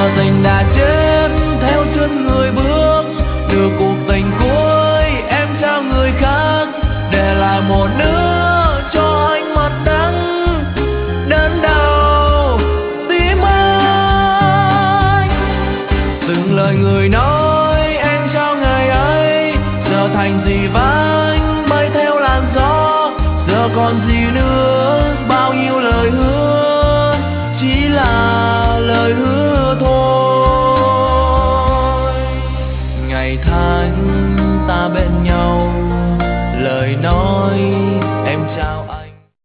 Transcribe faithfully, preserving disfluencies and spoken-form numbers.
giờ tình đã chết theo chân người bước, đưa cuộc tình cuối em trao người khác, để lại một nữa cho anh mặt đắng đớn đau tim anh. Từng lời người nói em trao ngày ấy giờ thành gì vãnh bay theo làn gió, giờ còn gì nữa bao nhiêu lời hứa chỉ là